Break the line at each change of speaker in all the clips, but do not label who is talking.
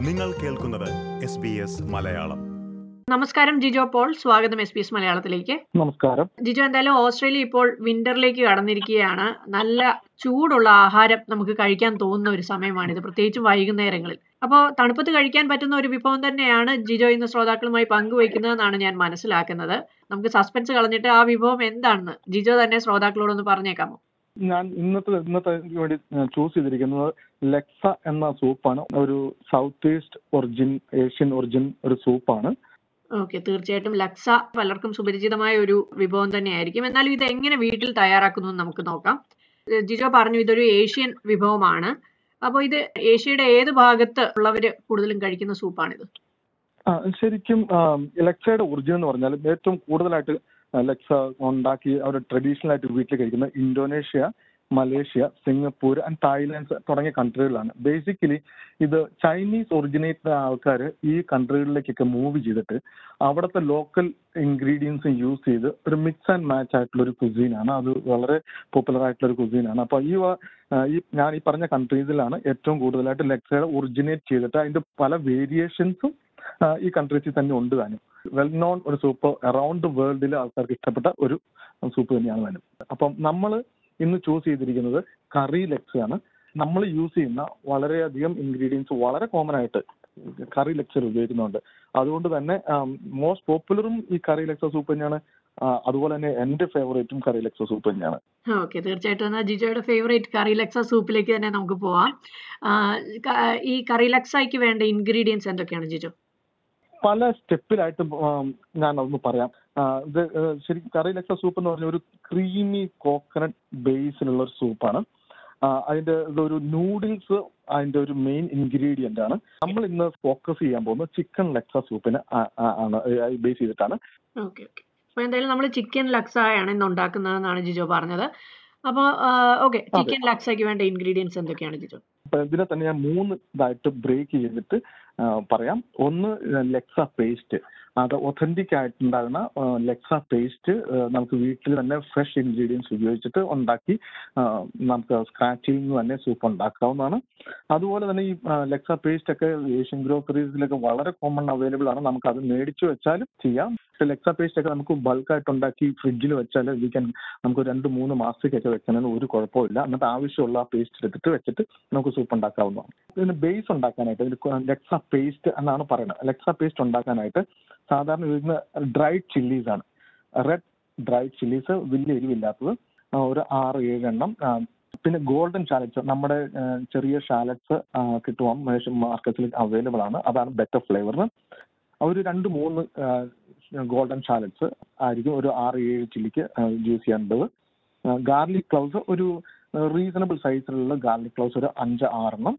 നിങ്ങൾ കേൾക്കുന്നത് SBS മലയാളം.
നമസ്കാരം ജിജോ പോൾ, സ്വാഗതം SBS മലയാളത്തിലേക്ക്.
നമസ്കാരം.
ജിജോ, എന്തായാലും ഓസ്ട്രേലിയ ഇപ്പോൾ വിന്ററിലേക്ക് കടന്നിരിക്കുകയാണ്. നല്ല ചൂടുള്ള ആഹാരം നമുക്ക് കഴിക്കാൻ തോന്നുന്ന ഒരു സമയമാണിത്, പ്രത്യേകിച്ച് വൈകുന്നേരങ്ങളിൽ. അപ്പോൾ തണുപ്പത്ത് കഴിക്കാൻ പറ്റുന്ന ഒരു വിഭവം തന്നെയാണ് ജിജോ ഇന്ന് ശ്രോതാക്കളുമായി പങ്കുവയ്ക്കുന്നതെന്നാണ് ഞാൻ മനസ്സിലാക്കുന്നത്. നമുക്ക് സസ്പെൻസ് കളഞ്ഞിട്ട് ആ വിഭവം എന്താണെന്ന് ജിജോ തന്നെ ശ്രോതാക്കളോടൊന്ന് പറഞ്ഞേക്കാമോ?
ഞാൻ ഇന്നത്തെ വേണ്ടി ചൂസ് ചെയ്തിരിക്കുന്നത് ലെക്സ എന്ന സൂപ്പാണ്. ഒരു സൗത്ത് ഈസ്റ്റ് ഏഷ്യൻ ഒറിജിൻ ഒരു സൂപ്പാണ്.
ഓക്കെ, തീർച്ചയായിട്ടും ലക്സ പലർക്കും സുപരിചിതമായ ഒരു വിഭവം തന്നെയായിരിക്കും. എന്നാലും ഇത് എങ്ങനെ വീട്ടിൽ തയ്യാറാക്കുന്നു എന്ന് നമുക്ക് നോക്കാം. ജിജോ പറഞ്ഞു ഇതൊരു ഏഷ്യൻ വിഭവമാണ്. അപ്പോൾ ഇത് ഏഷ്യയുടെ ഏത് ഭാഗത്ത് ഉള്ളവര് കൂടുതലും കഴിക്കുന്ന സൂപ്പാണിത്?
ശരിക്കും ലെക്സയുടെ ഒറിജിൻ എന്ന് പറഞ്ഞാൽ ഏറ്റവും കൂടുതലായിട്ട് ലെക്സ ഉണ്ടാക്കി അവർ ട്രഡീഷണൽ ആയിട്ട് വീട്ടിൽ കഴിക്കുന്ന Indonesia, Malaysia, Singapore and Thailand തുടങ്ങിയ കൺട്രികളിലാണ്. ബേസിക്കലി ഇത് ചൈനീസ് ഒറിജിനേറ്റഡ് ആൾക്കാർ ഈ കൺട്രികളിലേക്കൊക്കെ മൂവ് ചെയ്തിട്ട് അവിടുത്തെ ലോക്കൽ ഇൻഗ്രീഡിയൻസും യൂസ് ചെയ്ത് ഒരു മിക്സ് ആൻഡ് മാച്ച് ആയിട്ടുള്ള ഒരു കുസീനാണ്. അത് വളരെ പോപ്പുലർ ആയിട്ടുള്ള ഒരു കുസീനാണ്. അപ്പോൾ ഞാൻ ഈ പറഞ്ഞ കൺട്രീസിലാണ് ഏറ്റവും കൂടുതലായിട്ട് ലെക്സയുടെ ഒറിജിനേറ്റ് ചെയ്തിട്ട് അതിന്റെ പല വേരിയേഷൻസും ഈ കൺട്രീസിൽ തന്നെ ഉണ്ട് താനും. വെൽ നോൺ ഒരു സൂപ്പ് അറൌണ്ട് ദ വേൾഡിൽ ആൾക്കാർക്ക് ഇഷ്ടപ്പെട്ട ഒരു സൂപ്പ് തന്നെയാണ് താനും. അപ്പം നമ്മൾ ഇന്ന് ചൂസ് ചെയ്തിരിക്കുന്നത് കറി ലെക്സയാണ്. നമ്മൾ യൂസ് ചെയ്യുന്ന വളരെയധികം ഇൻഗ്രീഡിയൻസ് വളരെ കോമൺ ആയിട്ട് കറി ലെക്സർ ഉപയോഗിക്കുന്നുണ്ട്. അതുകൊണ്ട് തന്നെ മോസ്റ്റ് പോപ്പുലറും ഈ കറി ലെക്സ സൂപ്പ് തന്നെയാണ്. അതുപോലെ തന്നെ എന്റെ ഫേവറേറ്റും കറി ലെക്സ സൂപ്പ് തന്നെയാണ്.
ഓക്കെ, തീർച്ചയായിട്ടും എന്നാൽ ജിജോയുടെ ഫേവറേറ്റ് കറി ലെക്സ സൂപ്പിലേക്ക് തന്നെ നമുക്ക് പോവാം. ഈ കറി ലെക്സയ്ക്ക് വേണ്ട ഇൻഗ്രീഡിയൻസ് എന്തൊക്കെയാണ് ജിജോ?
പല സ്റ്റെപ്പിലായിട്ട് ഞാൻ അതൊന്ന് പറയാം. ഇത് ശരിക്കും കറി ലെക്സ സൂപ്പ് എന്ന് പറഞ്ഞ ഒരു ക്രീമി കോക്കനട്ട് ബേസിലുള്ള ഒരു സൂപ്പാണ്. അതിന്റെ ഒരു നൂഡിൽസ് അതിന്റെ ഒരു മെയിൻ ഇൻഗ്രീഡിയന്റ് ആണ്. നമ്മൾ ഇന്ന് ഫോക്കസ് ചെയ്യാൻ പോകുന്നത് ചിക്കൻ ലെക്സ സൂപ്പിന് ആണ് ബേസ് ചെയ്തിട്ടാണ്.
ഓക്കെ ഓക്കെ, അപ്പോൾ എന്തായാലും നമ്മൾ ചിക്കൻ ലക്സയാണ് ഇന്ന് ഉണ്ടാക്കുന്നതെന്നാണ് ജിജോ പറഞ്ഞത്. അപ്പോൾ ഓക്കെ, ചിക്കൻ ലക്സയ്ക്ക് വേണ്ട ഇൻഗ്രീഡിയൻസ് എന്തൊക്കെയാണ് ജിജോ?
ഇതിനെ തന്നെ ഞാൻ 3 ഇതായിട്ട് ബ്രേക്ക് ചെയ്തിട്ട് പറയാം. ഒന്ന് ലെക്സ പേസ്റ്റ്. അത് ഒതന്റിക് ആയിട്ടുണ്ടാകുന്ന ലെക്സ പേസ്റ്റ് നമുക്ക് വീട്ടിൽ തന്നെ ഫ്രഷ് ഇൻഗ്രീഡിയൻസ് ഉപയോഗിച്ചിട്ട് ഉണ്ടാക്കി നമുക്ക് സ്ക്രാച്ചിൽ നിന്ന് തന്നെ സൂപ്പ് ഉണ്ടാക്കാവുന്നതാണ്. അതുപോലെ തന്നെ ഈ ലെക്സ പേസ്റ്റ് ഒക്കെ ഏഷ്യൻ ഗ്രോസറീസിലൊക്കെ വളരെ കോമൺ അവൈലബിൾ ആണ്. നമുക്ക് അത് മേടിച്ചു വെച്ചാലും ചെയ്യാം. പക്ഷെ ലെക്സ പേസ്റ്റ് ഒക്കെ നമുക്ക് ബൾക്കായിട്ട് ഉണ്ടാക്കി ഫ്രിഡ്ജിൽ വെച്ചാൽ നമുക്ക് 2-3 മാസത്തേക്കൊക്കെ വെക്കുന്നതിന് ഒരു കുഴപ്പമില്ല. എന്നിട്ട് ആവശ്യമുള്ള ആ പേസ്റ്റ് എടുത്തിട്ട് വെച്ചിട്ട് നമുക്ക് സൂപ്പ് ഉണ്ടാക്കാവുന്നതാണ്. ഇതിന് ബേസ് ഉണ്ടാക്കാനായിട്ട് ലെക്സ പേസ്റ്റ് എന്നാണ് പറയുന്നത്. ലെക്സ പേസ്റ്റ് ഉണ്ടാക്കാനായിട്ട് സാധാരണ ഉപയോഗിക്കുന്ന ഡ്രൈഡ് ചില്ലീസ് ആണ്. റെഡ് ഡ്രൈഡ് ചില്ലീസ്, വലിയ എരിവില്ലാത്തത്, ഒരു 6-7 എണ്ണം. പിന്നെ ഗോൾഡൻ ഷാലറ്റ്സ്, നമ്മുടെ ചെറിയ ഷാലറ്റ്സ് കിട്ടുവാൻ മാർക്കറ്റിൽ അവൈലബിൾ ആണ്. അതാണ് ബെറ്റർ ഫ്ലേവറിന്. ഒരു 2-3 ഗോൾഡൻ ഷാലറ്റ്സ് ആയിരിക്കും ഒരു 6-7 ചില്ലിക്ക് യൂസ് ചെയ്യേണ്ടത്. ഗാർലിക് ക്ലൗസ്, ഒരു റീസണബിൾ സൈസിലുള്ള ഗാർലിക് ക്ലൗസ് ഒരു 5-6 എണ്ണം.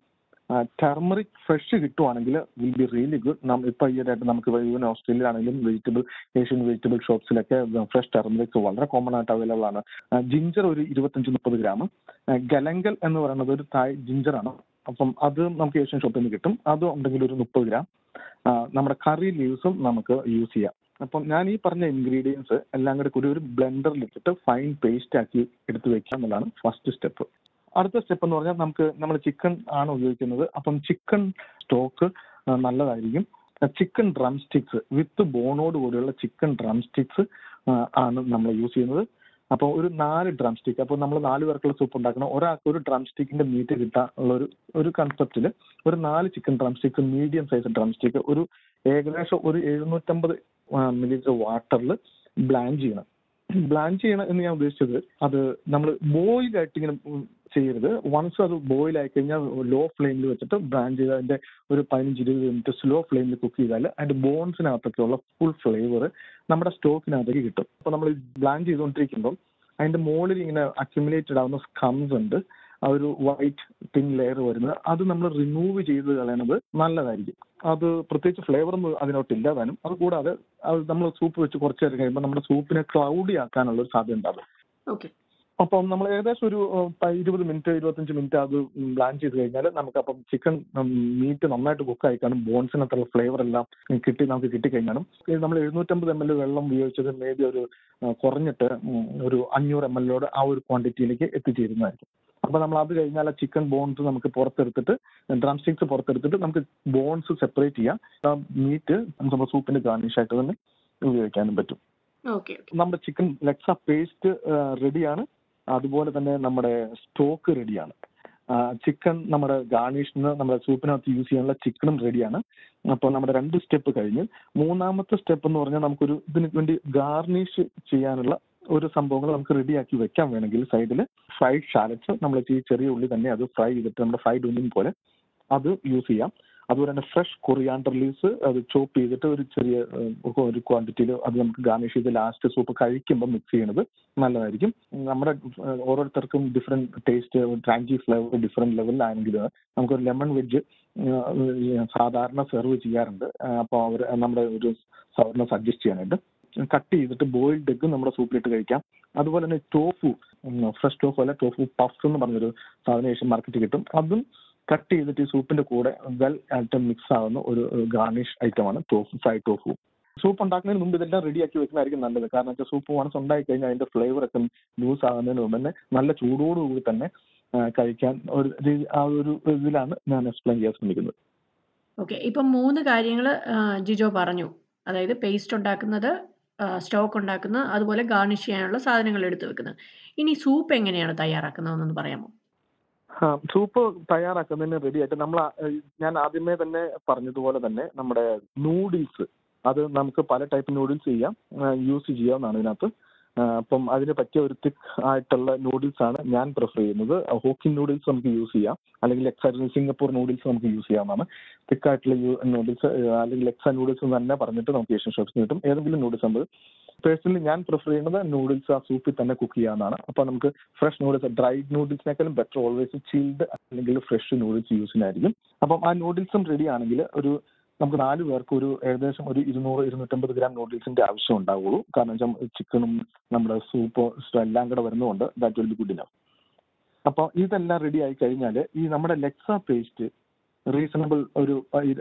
ടർമറിക് ഫ്രഷ് കിട്ടുവാണെങ്കിൽ വിൽ ബി റിയലി ഗുഡ്. ഇപ്പൊ ഈയിടെയായിട്ട് നമുക്ക് ഈവൻ ഓസ്ട്രേലിയയിലാണെങ്കിലും ഏഷ്യൻ വെജിറ്റബിൾ ഷോപ്സിലൊക്കെ ഫ്രഷ് ടർമറിക്സ് വളരെ കോമൺ ആയിട്ട് അവൈലബിൾ ആണ്. ജിഞ്ചർ ഒരു 25-30 ഗ്രാം. ഗലങ്കൽ എന്ന് പറയുന്നത് ഒരു തായ് ജിഞ്ചറാണ്. അപ്പം അത് നമുക്ക് ഏഷ്യൻ ഷോപ്പിൽ നിന്ന് കിട്ടും. അത് ഉണ്ടെങ്കിൽ ഒരു 30 ഗ്രാം. നമ്മുടെ കറി ലീവ്സും നമുക്ക് യൂസ് ചെയ്യാം. അപ്പം ഞാൻ ഈ പറഞ്ഞ ഇൻഗ്രീഡിയൻസ് എല്ലാം കൂടി ഒരു ബ്ലെൻഡറിൽ ഇട്ടിട്ട് ഫൈൻ പേസ്റ്റ് ആക്കി എടുത്ത് വെക്കുക എന്നുള്ളതാണ് ഫസ്റ്റ് സ്റ്റെപ്പ്. അടുത്ത സ്റ്റെപ്പ് എന്ന് പറഞ്ഞാൽ നമ്മൾ ചിക്കൻ ആണ് ഉപയോഗിക്കുന്നത്. അപ്പം ചിക്കൻ സ്റ്റോക്ക് നല്ലതായിരിക്കും. ചിക്കൻ ഡ്രം സ്റ്റിക്സ് വിത്ത് ബോണോട് കൂടിയുള്ള ചിക്കൻ ഡ്രം സ്റ്റിക്സ് ആണ് നമ്മൾ യൂസ് ചെയ്യുന്നത്. അപ്പോൾ ഒരു 4 ഡ്രം സ്റ്റിക്ക്. അപ്പോൾ നമ്മൾ 4 പേർക്കുള്ള സൂപ്പ് ഉണ്ടാക്കണം. ഒരാൾക്ക് ഒരു ഡ്രം സ്റ്റിക്കിന്റെ മീറ്റ് കിട്ടാനുള്ള ഒരു കൺസെപ്റ്റിൽ ഒരു 4 chicken drumsticks, medium size drumstick, ഒരു ഏകദേശം ഒരു 750 ml വാട്ടറിൽ ബ്ലാൻഡ് ചെയ്യണം എന്ന് ഞാൻ ഉദ്ദേശിച്ചത് അത് നമ്മൾ ബോയിലായിട്ട് ഇങ്ങനെ ചെയ്യരുത്. വൺസ് അത് ബോയിൽ ആയി കഴിഞ്ഞാൽ ലോ ഫ്ലെയിമിൽ വെച്ചിട്ട് ബ്ലാൻഡ് ചെയ്ത് അതിന്റെ ഒരു 15-20 മിനിറ്റ് സ്ലോ ഫ്ലെയിമിൽ കുക്ക് ചെയ്താൽ അതിന്റെ ബോൺസിനകത്തൊക്കെയുള്ള ഫുൾ ഫ്ലേവർ നമ്മുടെ സ്റ്റോക്കിനകത്തേക്ക് കിട്ടും. അപ്പോൾ നമ്മൾ ബ്ലാൻഡ് ചെയ്തുകൊണ്ടിരിക്കുമ്പോൾ അതിന്റെ മുകളിൽ ഇങ്ങനെ അക്യുമുലേറ്റഡ് ആവുന്ന സ്കംസ് ഉണ്ട്, ആ ഒരു വൈറ്റ് തിൻ ലെയർ വരുന്നത്. അത് നമ്മൾ റിമൂവ് ചെയ്ത് കളയണത് നല്ലതായിരിക്കും. അത് പ്രത്യേകിച്ച് ഫ്ലേവർ ഒന്നും അതിനോട്ടില്ല താനും. അത് കൂടാതെ അത് നമ്മൾ സൂപ്പ് വെച്ച് കുറച്ച് നേരം കഴിയുമ്പോൾ നമ്മുടെ സൂപ്പിനെ ക്ലൗഡി ആക്കാനുള്ള ഒരു സാധ്യത ഉണ്ടാകും. അപ്പം നമ്മൾ ഏകദേശം ഒരു 20-25 മിനിറ്റ് അത് ബ്ലാൻഡ് ചെയ്ത് കഴിഞ്ഞാൽ നമുക്കപ്പം ചിക്കൻ മീറ്റ് നന്നായിട്ട് കുക്കായി കാണും. ബോൺസിനകത്തുള്ള ഫ്ലേവർ എല്ലാം നമുക്ക് കിട്ടിക്കഴിഞ്ഞാലും നമ്മൾ 750 ml വെള്ളം ഉപയോഗിച്ചത് മേ ബി ഒരു കുറഞ്ഞിട്ട് ഒരു 500 ml ആ ഒരു ക്വാണ്ടിറ്റിയിലേക്ക് എത്തിച്ചേരുന്നതായിരിക്കും. അപ്പൊ നമ്മൾ അത് കഴിഞ്ഞാൽ ആ ചിക്കൻ ബോൺസ് നമുക്ക് പുറത്തെടുത്തിട്ട് ഡ്രം സ്റ്റിക്സ് പുറത്തെടുത്തിട്ട് നമുക്ക് ബോൺസ് സെപ്പറേറ്റ് ചെയ്യാം. ആ മീറ്റ് നമ്മുടെ സൂപ്പിന്റെ ഗാർണിഷ് ആയിട്ട് തന്നെ ഉപയോഗിക്കാനും പറ്റും.
ഓക്കെ.
നമ്മുടെ ചിക്കൻ ലെക്സ പേസ്റ്റ് റെഡിയാണ്. അതുപോലെ തന്നെ നമ്മുടെ സ്റ്റോക്ക് റെഡിയാണ്. ചിക്കൻ നമ്മുടെ ഗാർണിഷിന് നമ്മുടെ സൂപ്പിനകത്ത് യൂസ് ചെയ്യാനുള്ള ചിക്കനും റെഡിയാണ്. അപ്പോൾ നമ്മുടെ 2 സ്റ്റെപ്പ് കഴിഞ്ഞ് മൂന്നാമത്തെ സ്റ്റെപ്പ് എന്ന് പറഞ്ഞാൽ നമുക്കൊരു ഇതിന് വേണ്ടി ഗാർണിഷ് ചെയ്യാനുള്ള ഒരു സംഭവങ്ങൾ നമുക്ക് റെഡിയാക്കി വെക്കാൻ വേണമെങ്കിൽ സൈഡിൽ ഫ്രൈഡ് ഷാലറ്റ്സ്, നമ്മൾ ഈ ചെറിയ ഉള്ളി തന്നെ അത് ഫ്രൈ ചെയ്തിട്ട് നമ്മുടെ ഫ്രൈഡ് ഒന്നിൻ പോലെ അത് യൂസ് ചെയ്യാം. അതുപോലെ തന്നെ ഫ്രഷ് കൊറിയാണ്ടർ ലീവ്സ് അത് ചോപ്പ് ചെയ്തിട്ട് ഒരു ചെറിയ ഒരു ക്വാണ്ടിറ്റിയിൽ അത് നമുക്ക് ഗാർണിഷ് ചെയ്ത് ലാസ്റ്റ് സൂപ്പ് കഴിക്കുമ്പോൾ മിക്സ് ചെയ്യണത് നല്ലതായിരിക്കും. നമ്മുടെ ഓരോരുത്തർക്കും ഡിഫറെന്റ് ടേസ്റ്റ്, ട്രാഞ്ചി ഫ്ലേവർ ഡിഫറെന്റ് ലെവലിലാണെങ്കിൽ നമുക്കൊരു ലെമൺ വെജ് സാധാരണ സെർവ് ചെയ്യാറുണ്ട്. അപ്പോൾ അവർ നമ്മുടെ ഒരു സാറിനെ സജസ്റ്റ് ചെയ്യാനായിട്ട് കട്ട് ചെയ്തിട്ട് ബോയിൽഡ് എഗ് നമ്മുടെ സൂപ്പിലിട്ട് കഴിക്കാം. അതുപോലെ തന്നെ ടോഫു, ഫ്രഷ് ടോഫു അല്ല ടോഫു പഫ്സ് എന്ന് പറഞ്ഞൊരു സാധനം ഏഷ്യൻ മാർക്കറ്റിൽ കിട്ടും. അതും കട്ട് ചെയ്തിട്ട് ഈ സൂപ്പിന്റെ കൂടെ വെൽ ആയിട്ട് മിക്സ് ആവുന്ന ഒരു ഗാർണിഷ് ഐറ്റമാണ് ടോഫു, ഫ്രൈ ടോഫു. സൂപ്പ് ഉണ്ടാക്കുന്നതിന് മുമ്പ് ഇതെല്ലാം റെഡിയാക്കി വെക്കുന്നതായിരിക്കും നല്ലത്. കാരണം വെച്ചാൽ സൂപ്പ് വൺസ് ഉണ്ടായി കഴിഞ്ഞാൽ അതിന്റെ ഫ്ലേവർ ഒക്കെ ലൂസ് ആകുന്നതിന് മുമ്പ് തന്നെ നല്ല ചൂടോടുകൂടി തന്നെ കഴിക്കാൻ ആ ഒരു ഇതിലാണ് ഞാൻ എക്സ്പ്ലെയിൻ ചെയ്യാൻ ശ്രമിക്കുന്നത്.
ഓക്കെ. ഇപ്പം 3 കാര്യങ്ങൾ ജിജോ പറഞ്ഞു. അതായത് പേസ്റ്റ് ഉണ്ടാക്കുന്നത്, സ്റ്റോക്ക് ഉണ്ടാക്കുന്നത്, അതുപോലെ ഗാർണിഷ് ചെയ്യാനുള്ള സാധനങ്ങൾ എടുത്തു വെക്കുന്നത്. ഇനി സൂപ്പ് എങ്ങനെയാണ് തയ്യാറാക്കുന്നതെന്നൊന്ന് പറയാമോ?
സൂപ്പ് തയ്യാറാക്കുന്നതിന് റെഡി ആയിട്ട് ഞാൻ ആദ്യമേ തന്നെ പറഞ്ഞതുപോലെ തന്നെ നമ്മുടെ നൂഡിൽസ്, അത് നമുക്ക് പല ടൈപ്പ് നൂഡിൽസ് യൂസ് ചെയ്യാവുന്നതാണ് ഇതിനകത്ത്. അപ്പം അതിന് പറ്റിയ ഒരു തിക്ക് ആയിട്ടുള്ള നൂഡിൽസ് ആണ് ഞാൻ പ്രിഫർ ചെയ്യുന്നത്. ഹോക്കിൻ നൂഡിൽസ് നമുക്ക് യൂസ് ചെയ്യാം, അല്ലെങ്കിൽ സിംഗപ്പൂർ നൂഡിൽസ് നമുക്ക് യൂസ് ചെയ്യാവുന്നതാണ്. തിക്കായിട്ടുള്ള നൂഡിൽസ് അല്ലെങ്കിൽ എക്സ നൂഡിൽസ് തന്നെ പറഞ്ഞിട്ട് നമുക്ക് ഏഷ്യൻ ഷോപ്സിൽ കിട്ടും. ഏതെങ്കിലും നൂഡിൽസ് നമ്മൾ പേഴ്സണലി ഞാൻ പ്രിഫർ ചെയ്യുന്നത് നൂഡിൽസ് ആ സൂപ്പിൽ തന്നെ കുക്ക് ചെയ്യാവുന്നതാണ്. അപ്പോൾ നമുക്ക് ഫ്രഷ് നൂഡിൽസ്, ഡ്രൈഡ് നൂഡിൽസിനേക്കാളും ബെറ്റർ ഓൾവേസ് ചിൽഡ് അല്ലെങ്കിൽ ഫ്രഷ് നൂഡിൽസ് യൂസിനായിരിക്കും. അപ്പം ആ നൂഡിൽസും റെഡി ആണെങ്കിൽ നമുക്ക് 4 പേർക്ക് ഏകദേശം ഒരു 200-250 ഗ്രാം നൂഡിൽസിന്റെ ആവശ്യം ഉണ്ടാവുള്ളൂ. കാരണം വെച്ചാൽ ചിക്കനും നമ്മുടെ സൂപ്പ് എല്ലാം കൂടെ വരുന്നതുകൊണ്ട് that will be good enough. അപ്പോൾ ഇതെല്ലാം റെഡി ആയി കഴിഞ്ഞാൽ ഈ നമ്മുടെ ലെക്സ പേസ്റ്റ് റീസണബിൾ ഒരു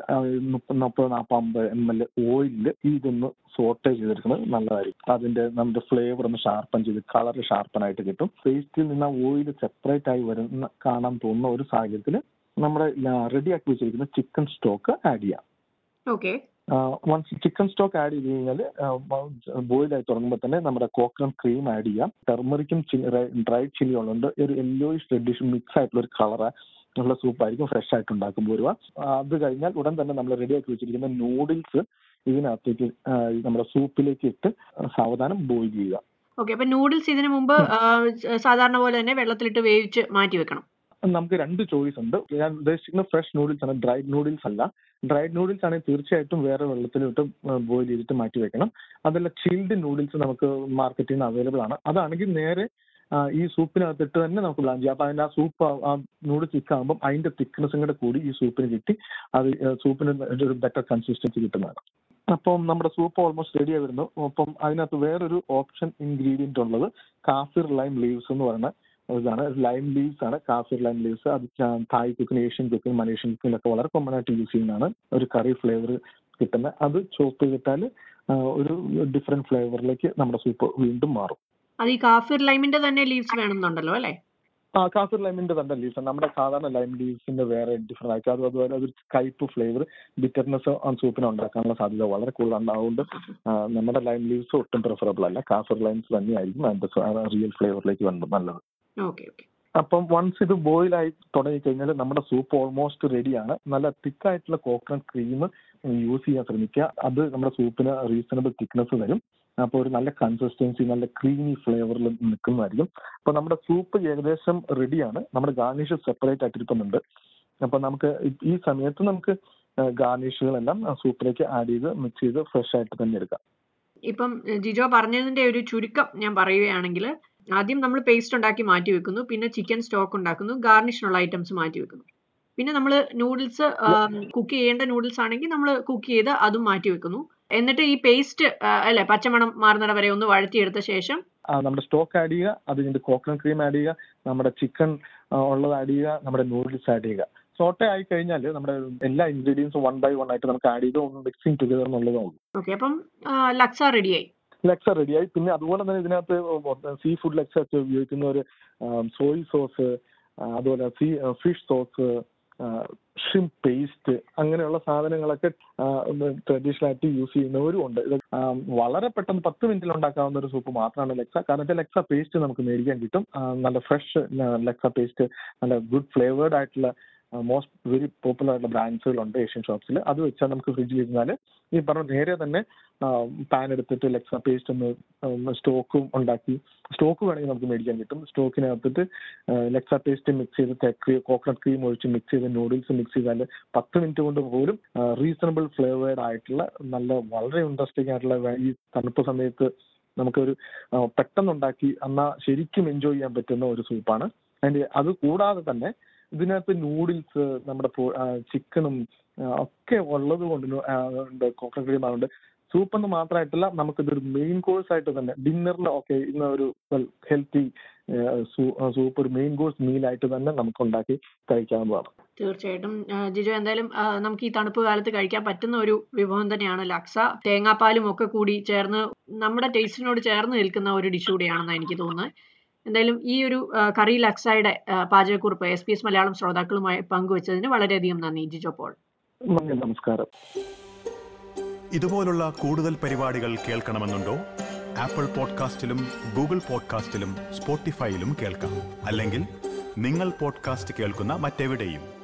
30-40 ml ഓയിലിൽ ഇതൊന്ന് സോട്ടേ ചെയ്തെടുക്കുന്നത് നല്ലതായിരിക്കും. അതിന്റെ നമ്മുടെ ഫ്ലേവർ ഒന്ന് ഷാർപ്പൻ ചെയ്ത് കളർ ഷാർപ്പനായിട്ട് കിട്ടും. പേസ്റ്റിൽ നിന്ന് ഓയിൽ സെപ്പറേറ്റ് ആയി വരുന്ന കാണാൻ തോന്നുന്ന ഒരു സാഹചര്യത്തിൽ നമ്മുടെ റെഡിയാക്കി വെച്ചിരിക്കുന്ന ചിക്കൻ സ്റ്റോക്ക് ആഡ് ചെയ്യാം.
Okay.
Once chicken stock add ചെയ്ത് കഴിഞ്ഞാൽ ബോയിലായി തുടങ്ങുമ്പോൾ തന്നെ നമ്മുടെ കോക്കനട്ട് ക്രീം ആഡ് ചെയ്യാം. ടെർമറിക്കും ഡ്രൈഡ് ചില്ലി ഉള്ളതുകൊണ്ട് ഒരു യെല്ലോയിഷ് റെഡിഷ് മിക്സ് ആയിട്ടുള്ള ഒരു കളർ ഉള്ള സൂപ്പായിരിക്കും ഫ്രഷ് ആയിട്ട് ഉണ്ടാക്കുമ്പോൾ വരുക. അത് കഴിഞ്ഞാൽ ഉടൻ തന്നെ നമ്മൾ റെഡിയാക്കി വെച്ചിരിക്കുന്ന നൂഡിൽസ് ഇതിനകത്തേക്ക് നമ്മുടെ സൂപ്പിലേക്ക് ഇട്ട് സാവധാനം ബോയിൽ ചെയ്യുക.
ഓക്കെ. അപ്പൊ നൂഡിൽസ് ഇതിനു മുമ്പ് സാധാരണ പോലെ തന്നെ വെള്ളത്തിലിട്ട് വേവിച്ച് മാറ്റി വെക്കണം.
നമുക്ക് 2 ചോയ്സ് ഉണ്ട്. ഞാൻ ഉദ്ദേശിക്കുന്നത് ഫ്രഷ് നൂഡിൽസ് ആണ്, ഡ്രൈഡ് നൂഡിൽസ് അല്ല. ഡ്രൈഡ് നൂഡിൽസ് ആണെങ്കിൽ തീർച്ചയായിട്ടും വേറെ വെള്ളത്തിലിട്ട് ബോയിൽ ചെയ്തിട്ട് മാറ്റി വെക്കണം. അതല്ല ചിൽഡ് നൂഡിൽസ് നമുക്ക് മാർക്കറ്റിൽ നിന്ന് അവൈലബിൾ ആണ്. അതാണെങ്കിൽ നേരെ ഈ സൂപ്പിനകത്തിട്ട് തന്നെ നമുക്ക് ബ്ലാൻഡ് ചെയ്യാം. അപ്പൊ അതിന്റെ ആ സൂപ്പ് നൂഡിൽസ് തിക്കാകുമ്പോൾ അതിന്റെ തിക്നെസ്സും കൂടെ കൂടി ഈ സൂപ്പിന് കിട്ടി അത് സൂപ്പിന് ഒരു ബെറ്റർ കൺസിസ്റ്റൻസി കിട്ടുന്നതാണ്. അപ്പം നമ്മുടെ സൂപ്പ് ഓൾമോസ്റ്റ് റെഡി ആയി വരുന്നു. അപ്പം അതിനകത്ത് വേറൊരു ഓപ്ഷൻ ഇൻഗ്രീഡിയന്റ് ഉള്ളത് കാഫിർ ലൈം ലീവ്സ് എന്ന് പറയുന്ന ഇതാണ്. ലൈം ലീവ്സ് ആണ്, കാഫിർ ലൈം ലീവ്സ്. അത് തായ് കുക്കിന്, ഏഷ്യൻ കുക്കിന്, മലേഷ്യൻ കുക്കിനൊക്കെ വളരെ കോമൺ ആയിട്ട് യൂസ് ചെയ്യുന്നതാണ്. ഒരു കറി ഫ്ലേവർ കിട്ടുന്ന അത് ചോപ്പ് ചെയ്തിട്ടാൽ ഒരു ഡിഫറെന്റ് ഫ്ലേവറിലേക്ക് നമ്മുടെ സൂപ്പ് വീണ്ടും മാറും.
അത് ഈ കാഫിർ ലൈമിന്റെ തന്നെ ലീവ്സ് വേണമെന്നുണ്ടല്ലോ അല്ലേ?
കാഫിർ ലൈമിന്റെ തന്നെ ലീവ്സ്, നമ്മുടെ സാധാരണ ലൈം ലീവ്സിന്റെ വേറെ ഡിഫറെന്റ് ആയിട്ട് അതുപോലെ അതൊരു കയ്പ് ഫ്ലേവർ, ബിറ്റർനെസ് ആ സൂപ്പിന് ഉണ്ടാക്കാനുള്ള സാധ്യത വളരെ കൂടുതലാണ്. അതുകൊണ്ട് നമ്മുടെ ലൈം ലീവ്സ് ഒട്ടും പ്രിഫറബിൾ അല്ല. കാഫിർ ലൈംസ് തന്നെയായിരിക്കും അതിന്റെ റിയൽ ഫ്ലേവറിലേക്ക് വന്നത് നല്ലത്.
ഓക്കെ.
അപ്പം വൺസ് ഇത് ബോയിൽ ആയി തുടങ്ങി കഴിഞ്ഞാൽ നമ്മുടെ സൂപ്പ് ഓൾമോസ്റ്റ് റെഡിയാണ്. നല്ല തിക്കായിട്ടുള്ള കോക്കനട്ട് ക്രീം യൂസ് ചെയ്യാൻ ശ്രമിക്കുക. അത് നമ്മുടെ സൂപ്പിന് റീസണബിൾ തിക്നെസ് തരും. അപ്പോൾ ഒരു നല്ല കൺസിസ്റ്റൻസി, നല്ല ക്രീമി ഫ്ലേവറിൽ നിൽക്കുന്നതായിരിക്കും. അപ്പൊ നമ്മുടെ സൂപ്പ് ഏകദേശം റെഡിയാണ്. നമ്മുടെ ഗാർണിഷ് സെപ്പറേറ്റ് ആയിട്ടിരിക്കുന്നുണ്ട്. അപ്പൊ നമുക്ക് ഈ സമയത്ത് നമുക്ക് ഗാർണിഷുകളെല്ലാം സൂപ്പിലേക്ക് ആഡ് ചെയ്ത് മിക്സ് ചെയ്ത് ഫ്രഷ് ആയിട്ട് തന്നെ എടുക്കാം.
ഇപ്പം ജിജോ പറഞ്ഞതിന്റെ ഒരു ചുരുക്കം ഞാൻ പറയുകയാണെങ്കിൽ, ആദ്യം നമ്മൾ പേസ്റ്റ് ഉണ്ടാക്കി മാറ്റി വെക്കുന്നു, പിന്നെ ചിക്കൻ സ്റ്റോക്ക് ഉണ്ടാക്കുന്നു, ഗാർണിഷിനുള്ള ഐറ്റംസ് മാറ്റി വെക്കുന്നു, പിന്നെ നമ്മൾ നൂഡിൽസ് കുക്ക് ചെയ്യേണ്ട നൂഡിൽസ് ആണെങ്കിൽ നമ്മൾ കുക്ക് ചെയ്ത് അതും മാറ്റി വെക്കുന്നു. എന്നിട്ട് ഈ പേസ്റ്റ് അല്ലെ പച്ചമണം മാറുന്നിട വരെ ഒന്ന് വഴറ്റിയെടുത്ത ശേഷം
നമ്മുടെ സ്റ്റോക്ക് ആഡ് ചെയ്യുക, അത് കഴിഞ്ഞിട്ട് കോക്കനട്ട് ക്രീം ആഡ് ചെയ്യുക, നമ്മുടെ ചിക്കൻ ഉള്ളത് ആഡ് ചെയ്യുക, നമ്മുടെ നൂഡിൽസ് ആഡ് ചെയ്യുക. സോട്ടേ ആയി കഴിഞ്ഞാൽ നമ്മുടെ എല്ലാ ഇൻഗ്രീഡിയൻസും 1 by 1 ആയിട്ട് നമുക്ക് ആഡ് ചെയ്ത് ഒന്ന് മിക്സിങ് ടുഗദർ എന്നുള്ളതേ ഉള്ളൂ.
ഓക്കെ. അപ്പം ലക്സ റെഡിയായി.
ലെക്സ റെഡിയായി. പിന്നെ അതുപോലെ തന്നെ ഇതിനകത്ത് സീ ഫുഡ് ലെക്സ ഉപയോഗിക്കുന്ന ഒരു സോയ് സോസ്, അതുപോലെ ഫിഷ് സോസ്, ഷ്രിംപ് പേസ്റ്റ്, അങ്ങനെയുള്ള സാധനങ്ങളൊക്കെ ട്രഡീഷണൽ ആയിട്ട് യൂസ് ചെയ്യുന്നവരും ഉണ്ട്. ഇത് വളരെ പെട്ടെന്ന് 10 മിനിറ്റിൽ ഉണ്ടാക്കാവുന്ന ഒരു സൂപ്പ് മാത്രമാണ് ലെക്സ. കാരണം ലെക്സ പേസ്റ്റ് നമുക്ക് മേടിക്കാൻ കിട്ടും. നല്ല ഫ്രഷ് ലെക്സ പേസ്റ്റ്, നല്ല ഗുഡ് ഫ്ലേവേർഡ് ആയിട്ടുള്ള മോസ്റ്റ് വെരി പോപ്പുലർ ആയിട്ടുള്ള ബ്രാൻഡ്സുകളുണ്ട് ഏഷ്യൻ ഷോപ്സിൽ. അത് വെച്ചാൽ നമുക്ക് ഫ്രിഡ്ജിൽ ഇരുന്നാൽ ഈ പറഞ്ഞ നേരെ തന്നെ പാൻ എടുത്തിട്ട് ലെക്സ പേസ്റ്റ് ഒന്ന് സ്റ്റോക്കും ഉണ്ടാക്കി, സ്റ്റോക്ക് വേണമെങ്കിൽ നമുക്ക് മേടിക്കാൻ കിട്ടും. സ്റ്റോക്കിനകത്തിട്ട് ലെക്സ പേസ്റ്റ് മിക്സ് ചെയ്ത് കോക്കനട്ട് ക്രീം ഒഴിച്ച് മിക്സ് ചെയ്ത് നൂഡിൽസ് മിക്സ് ചെയ്താൽ 10 മിനിറ്റ് കൊണ്ട് പോലും റീസണബിൾ ഫ്ലേവേർഡ് ആയിട്ടുള്ള നല്ല വളരെ ഇൻട്രസ്റ്റിംഗ് ആയിട്ടുള്ള ഈ തണുപ്പ് സമയത്ത് നമുക്കൊരു പെട്ടെന്നുണ്ടാക്കി എന്നാൽ ശരിക്കും എൻജോയ് ചെയ്യാൻ പറ്റുന്ന ഒരു സൂപ്പാണ്. അതിൻ്റെ അത് കൂടാതെ തന്നെ ഇതിനകത്ത് നൂഡിൽസ്, നമ്മുടെ ചിക്കനും ഒക്കെ ഉള്ളത് കൊണ്ട് കോക്കനട്ട് ക്രീം ആയതുകൊണ്ട് സൂപ്പെന്ന് മാത്രമായിട്ടല്ല, നമുക്കിതൊരു മെയിൻ കോഴ്സ് ആയിട്ട് തന്നെ ഡിന്നറിൽ ഒക്കെ ഇന്ന ഒരു ഹെൽത്തി സൂപ്പ് ഒരു മെയിൻ കോഴ്സ് മീലായിട്ട് തന്നെ നമുക്ക് ഉണ്ടാക്കി കഴിക്കാവുന്നതാണ്.
തീർച്ചയായിട്ടും ജിജോ, എന്തായാലും നമുക്ക് ഈ തണുപ്പ് കാലത്ത് കഴിക്കാൻ പറ്റുന്ന ഒരു വിഭവം തന്നെയാണ് ലക്സ. തേങ്ങാപ്പാലും ഒക്കെ കൂടി ചേർന്ന് നമ്മുടെ ടേസ്റ്റിനോട് ചേർന്ന് നിൽക്കുന്ന ഒരു ഡിഷ് കൂടിയാണെന്നാണ് എനിക്ക് തോന്നുന്നത്. എന്തായാലും ഈ ഒരു കറി ലക്സയുടെ പാചകക്കുറിപ്പ് SBS മലയാളം ശ്രോതാക്കളുമായി പങ്കുവച്ചതിന് വളരെയധികം നന്ദി ജിജോ പോൾ.
നമസ്കാരം.
ഇതുപോലുള്ള കൂടുതൽ പരിപാടികൾ കേൾക്കണമെന്നുണ്ടോ? ആപ്പിൾ പോഡ്കാസ്റ്റിലും ഗൂഗിൾ പോഡ്കാസ്റ്റിലും സ്പോട്ടിഫൈയിലും കേൾക്കാം. അല്ലെങ്കിൽ നിങ്ങൾ പോഡ്കാസ്റ്റ് കേൾക്കുന്ന മറ്റെവിടെയും